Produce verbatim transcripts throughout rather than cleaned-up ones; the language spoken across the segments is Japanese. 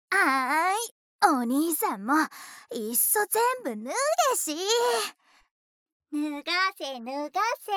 はーい、お兄さんもいっそ全部脱げし。 脱がせ脱がせ。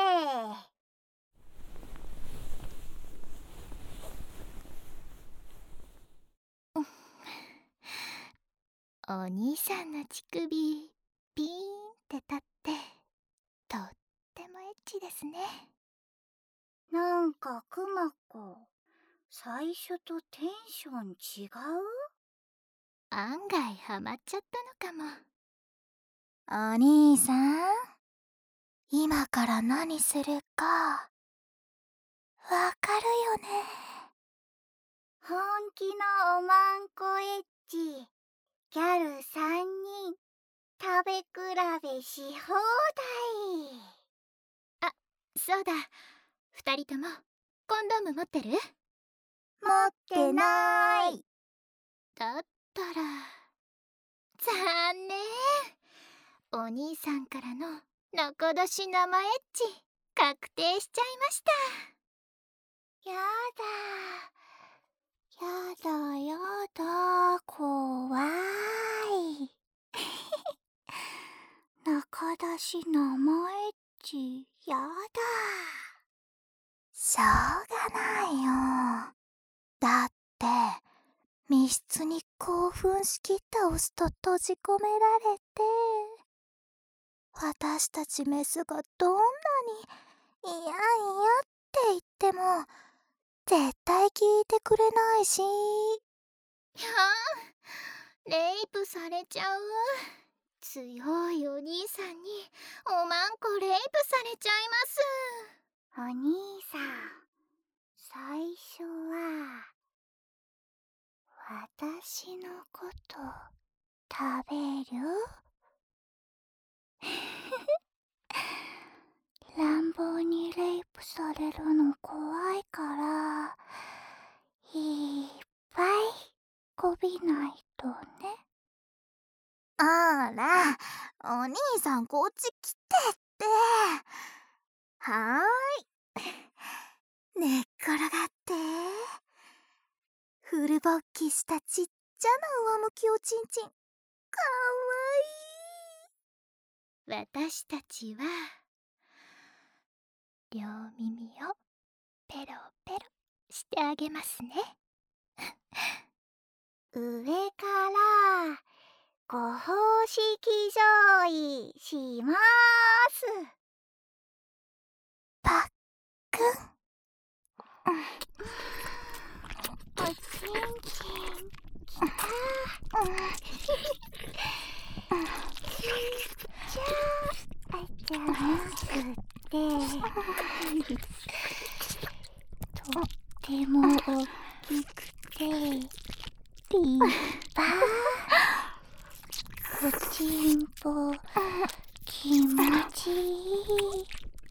お兄さんの乳首ピーンって立ってとってもエッチですね。なんかクマ子、最初とテンション違う？案外ハマっちゃったのかも。 お兄さん、今から何するかわかるよね。 本気のおまんこエッチ、ギャルさんにん食べ比べし放題。あ、そうだ、ふたりともコンドーム持ってる？ 持ってなーい。 だったら残念、お兄さんからの中出し生エッチ確定しちゃいました。やだやだやだ、怖い。中出し生エッチやだ。 しょうがないよ。だって密室に興奮しきったオスと閉じ込められて、私たちメスがどんなにいやいやって言っても絶対聞いてくれないし。 はあ、レイプされちゃう。強いお兄さんにおまんこレイプされちゃいます。お兄さん、最初は私のこと食べる？乱暴にレイプされるの怖いからいっぱいこびないとね。 あら、お兄さんこっち来てって。はーい。寝っ転がって。フル勃起したちっちゃな上向きおちんちん。かわいい。 私たちは両耳をペロペロしてあげますね。上からご奉仕上位しまーす。 パックン。 おちんちんきた。ちっちゃあじゃなくてとっても大きくて立派。おちんぽ気持ちいい。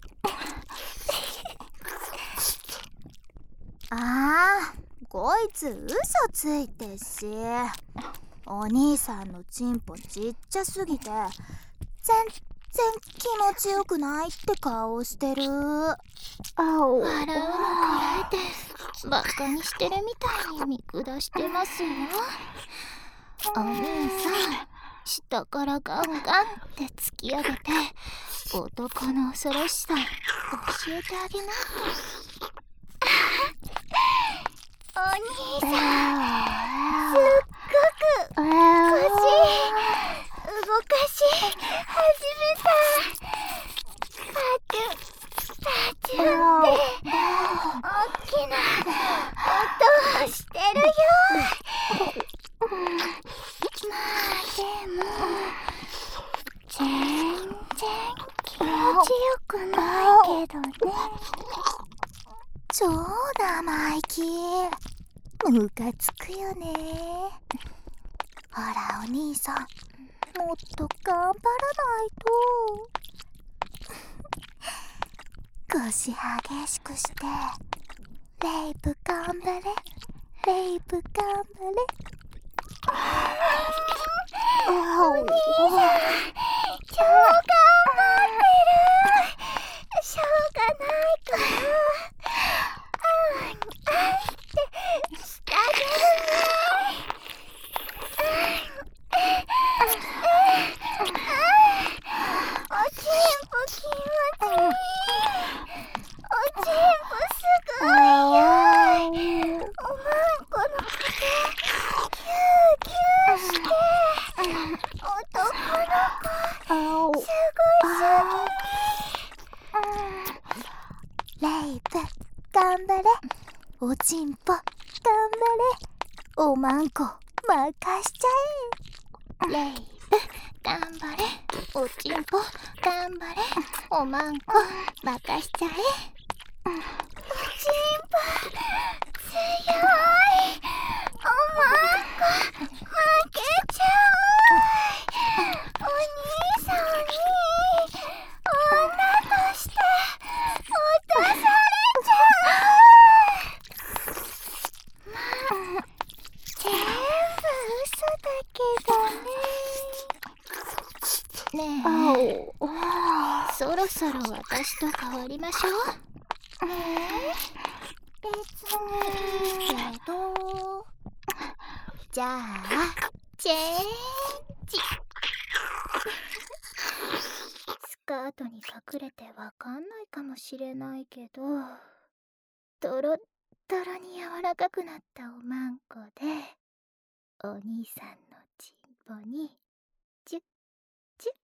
ああ、こいつ嘘ついてし。お兄さんのチンポちっちゃすぎて全然気持ちよくないって顔してる。 あお、笑うのこらえてバカにしてるみたいに見下してますよ。お兄さん、下からガンガンって突き上げて男の恐ろしさ教えてあげな。お兄さん、すっごく腰動かし始めた。パチュンパチュンって大きな音をしてるよ。まあでも全然気持ちよくないけどね。 超生意気。ムカつくよね。ほらお兄さん、もっと頑張らないと。腰激しくしてレイプ頑張れ、レイプ頑張れ。 お兄さん、超頑張ってる。しょうがないからあんあんってしてあげるね。 れ。おちんぽ頑張れ。おまんこ任しちゃレイブ頑張れ。おちんぽ頑張れ。おまんこ任しちゃえ。おちんぽ強い。おまんこ負けちゃう。お兄さんに女として落とされちゃう。まあ全部嘘だけどね。ねえ、そろそろ私と変わりましょう。別にけど。じゃあチェンジ。スカートに隠れてわかんないかもしれないけど、ドロッドロに柔らかくなったおまんこでお兄さんのチンポにチュッチュッ。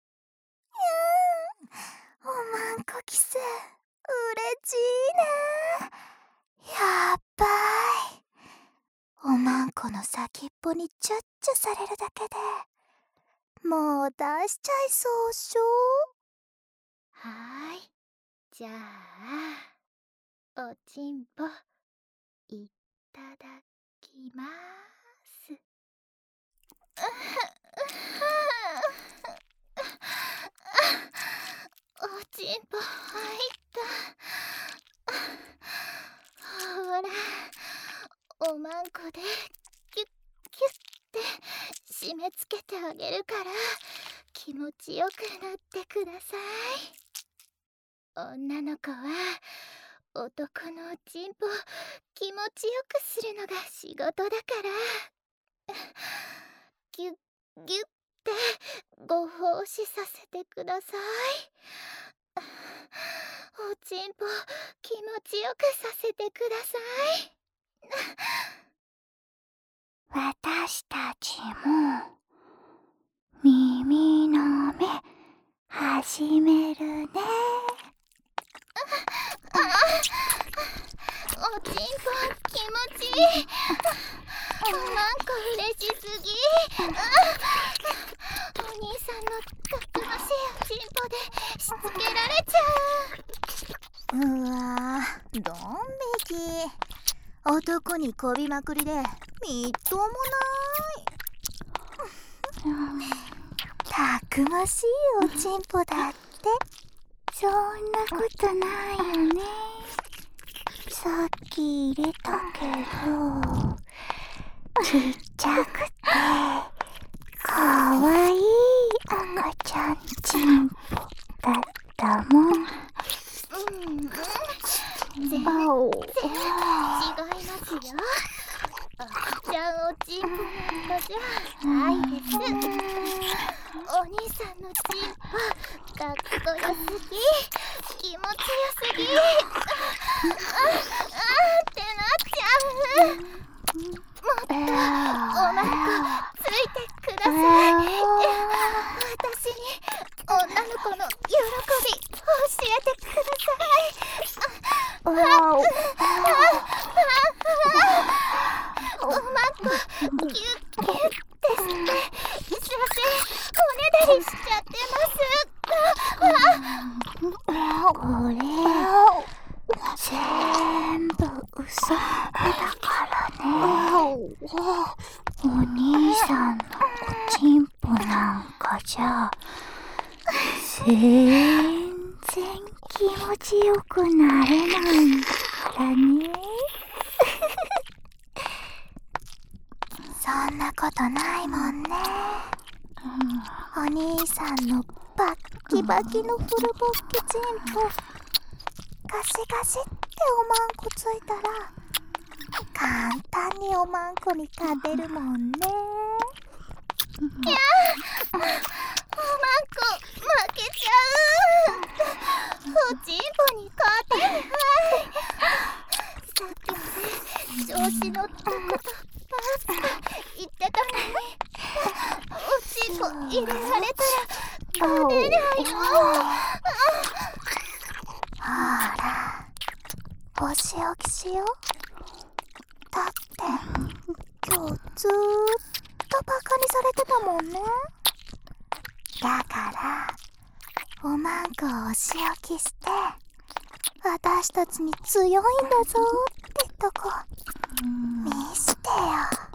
うーん、おまんこキスうれしいね。やっばい。おまんこの先っぽにチュッチュされるだけでもう出しちゃいそうしょ。 はーい、じゃあおちんぽいただきまーす。おちんぽ入った。ほら、おまんこでキュッキュッって締め付けてあげるから気持ちよくなってください。女の子は男のおちんぽ気持ちよくするのが仕事だからギュッギュッってご奉仕させてください。おちんぽ気持ちよくさせてください。 私たちも耳の目始めるね。 おちんぽ気持ちいい。おまんこ嬉しすぎ。お兄さんのたくましいおちんぽでしつけられちゃう。 うわー、ドン引き。男にこびまくりでみっともない。たくましいおちんぽだって。 そんなことないよね。さっき入れたけどちっちゃくてかわいい赤ちゃんちんぽだったもん。 うんうん、全然違いますよ。赤ちゃんおちんぽなんかじゃないです。お兄さんのちんぽかっこよすぎ、気持ちよすぎ、ああってなっちゃう。もっとおまんこついてください。私に女の子の喜び教えてください。 わお、 おまんこギュッギュッてしてすいません、おねだりしちゃってます。 これ全部嘘だからね。お兄さんのおちんぽなんかじゃ全然気持ちよくなれないんだからね。 そんなことないもんね。お兄さんのバッキバキのフルボッケチンポガシガシっておまんこついたら簡単におまんこに勝てるもんね。 いやー、おまんこ負けちゃう。おちんぽに勝てない。さっきまで調子乗ったことばっか言ってたのに、おちんぽ入れられたら勝てないよ。 ほら、お仕置きずーっとバカにされてたもんね。だからおまんこをお仕置きして私たちに強いんだぞってとこ見してよ。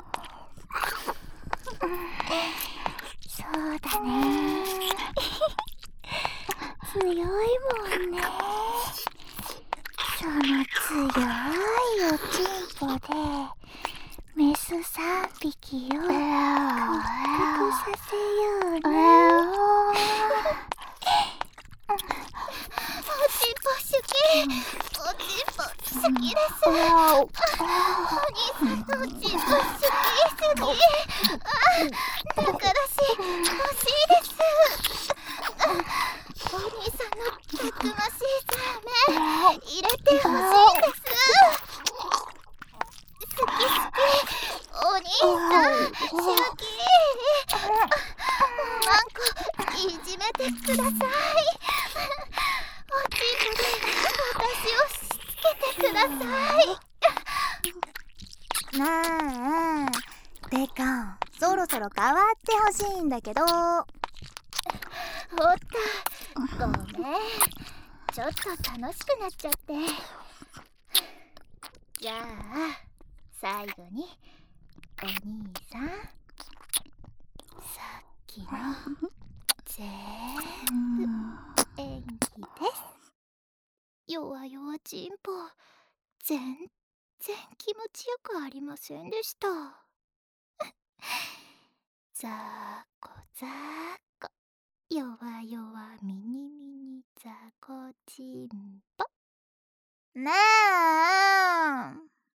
そうだね強いもんね。その強いおちんぽでメスさんびきを屈服させようね。 おちんぽ好き、おちんぽ好きです。お兄さんのおちんぽ好きすぎ。あ、だからし欲しいです。お兄さんのたくましいサーメン入れて欲しいんです。好き好き、お兄さん好き。おまんこいじめてください。おちんぽで私をしつけてください。 なあてかそろそろ変わってほしいんだけど。 おったごめん、ちょっと楽しくなっちゃって。じゃあ最後にお兄さん、さっきのぜーんぶ演技です。弱々ちんぽ全然気持ちよくありませんでした。ざーこざーこ、弱々ミニミニざこちんぽ。 ねえ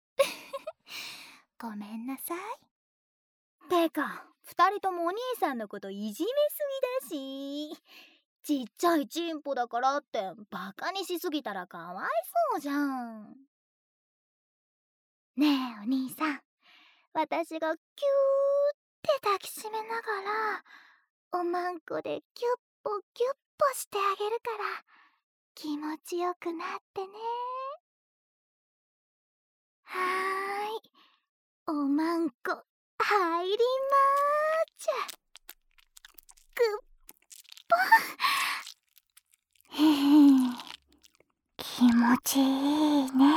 ごめんなさい。 てか二人ともお兄さんのこといじめすぎだし、ちっちゃいチンポだからってバカにしすぎたらかわいそうじゃん。 ねえお兄さん、私がキューって抱きしめながらおまんこでキュッポキュッポしてあげるから気持ちよくなってね。はーい、おまんこ入りまーちゃ。グッポへへ気持ちいいね。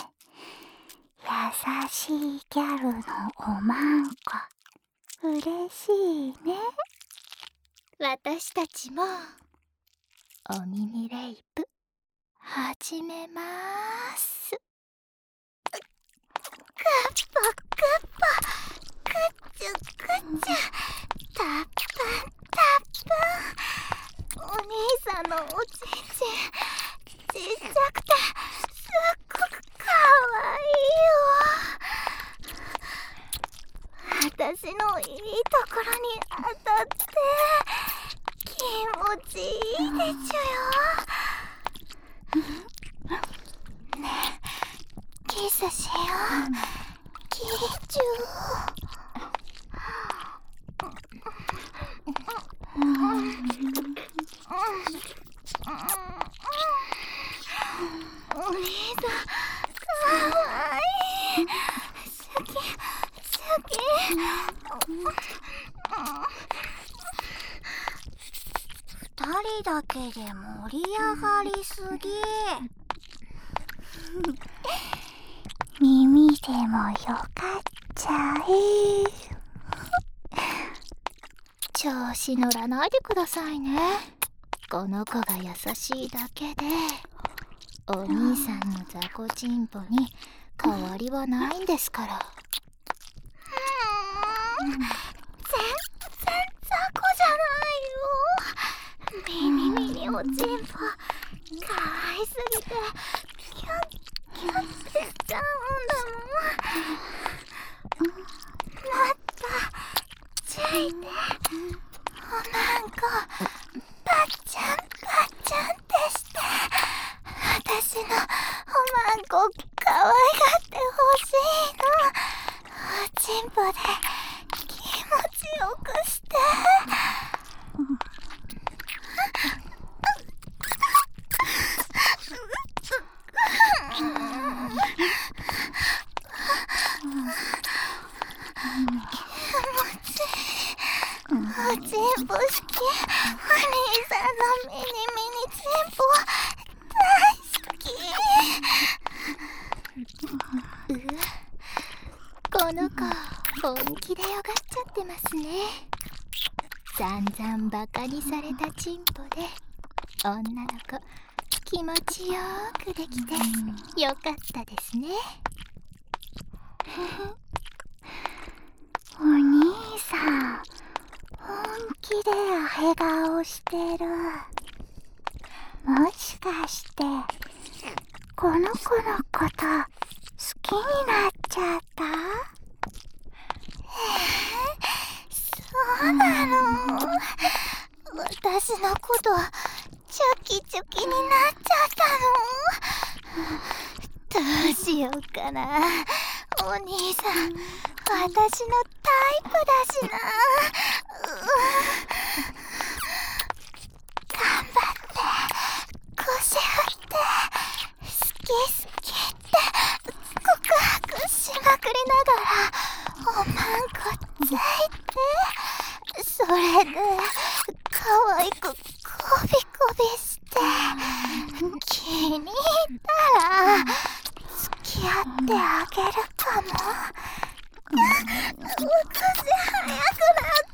優しいギャルのおまんこ嬉しいね。 私たちもお耳レイプ始めまーす。グッポグッポグッチュグッチュタップンタップン。お兄さんのおちんちんちっちゃくてすっごくかわいいよ。私のいいところに当たって気持ちいいでちゅよ。ねえキスしよう。キーチュお兄さんかわいい。好き好き。 二人だけで盛り上がりすぎ。耳でもよかっちゃえ。 調子乗らないでくださいね。この子が優しいだけでお兄さんのザコチンポに変わりはないんですから。うん、全然ザコじゃないよ。ミニミニおちんぽかわいすぎてキュンキュンってしちゃうんだもん。もっとついておまんこパッチャンパッチャンってして私のおまんこかわいがってほしいの。おちんぽで気持ちよくして。 おちんぽ好き。お兄さんのミニミニちんぽ大好き。 うわ、この子本気でよがっちゃってますね。散々バカにされたチンポで女の子気持ちよーくできてよかったですね。 お兄さん本気でアヘ顔してる。もしかしてこの子のこと好きになっちゃった？そうなの？私のことチョキチョキになっちゃったの？どうしようかな。お兄さん私のタイプだしな。頑張って腰振って好き好きって告白しまくりながらおまんこついて、それで可愛くコビコビして気に入ったら付き合ってあげるかも。私早くなった。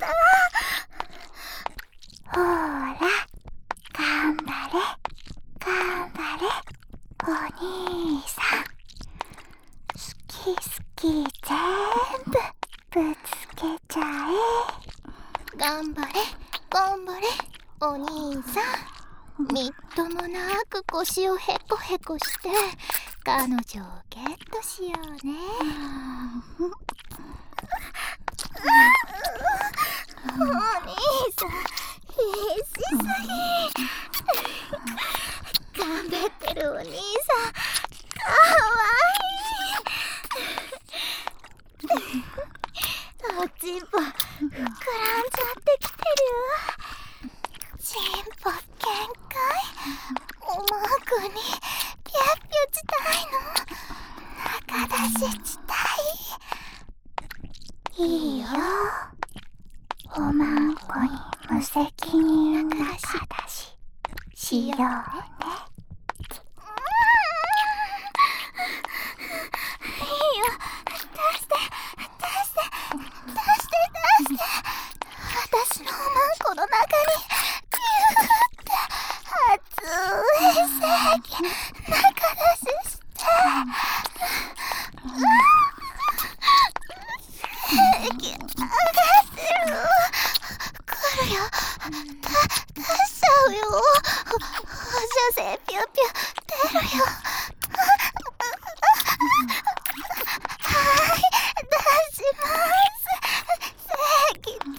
ほーら頑張れ頑張れお兄さん。好き好き全部ぶつけちゃえ。 頑張れ頑張れお兄さん。みっともなく腰をへこへこして彼女をゲットしようね。 お兄さん必死すぎ。頑張ってるお兄さんかわいい。おちんぽ膨らんじゃってきてる。ちんぽ限界。おまんこにピュッピュしたいの。中出ししたい。いいよ。おまんこに無責任中出ししようね。いいよ。出して出して出して出して。私のおまんこの中にピューって熱い精液中出しして。精液上がってる。来るよ。出しちゃうよ。放射性ピューピュー出るよ。はい出します。精液出ます。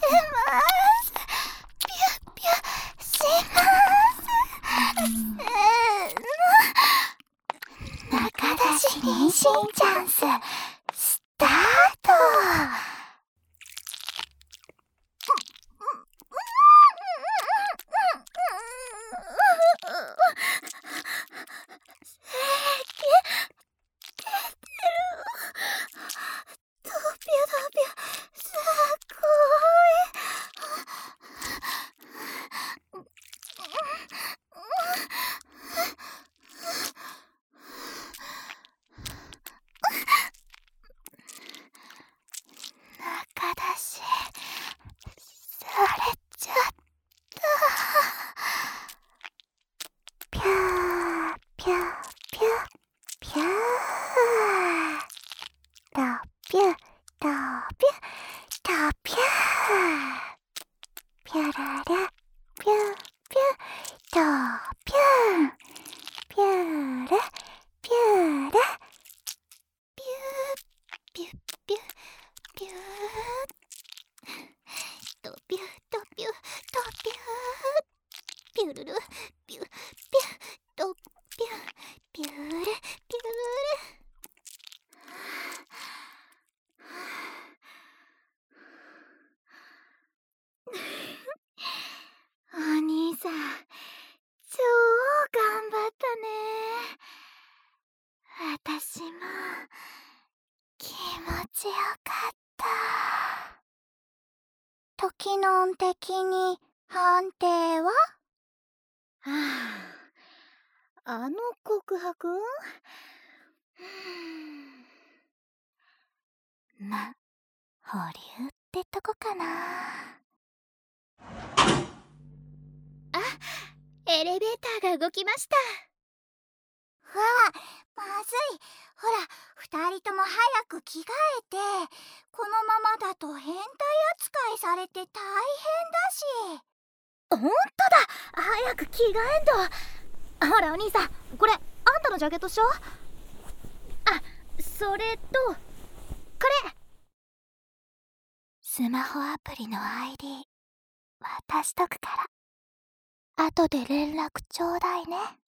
ピューピューします。せーの。中出し妊娠チャンススタート。中出しされちゃった。ピューピューピューピューとピューとピューとピューピュララピューピューとピューピューラピューラピューピューピューピューとピューとピューとピューピュルルピューピューとピューピュールピュール。お兄さん超頑張ったね。私も気持ちよかった。 時のん的に判定は？ はあ、あの告白？ ま、保留ってとこかな。 あ、エレベーターが動きました。 わあ、まずい。ほら、二人とも早く着替えて、このままだと変態扱いされて大変だし。 ほんとだ、早く着替えんと。ほらお兄さん、これあんたのジャケットっしょ。あ、それとこれ。 スマホアプリの アイディー 渡しとくから、後で連絡ちょうだいね。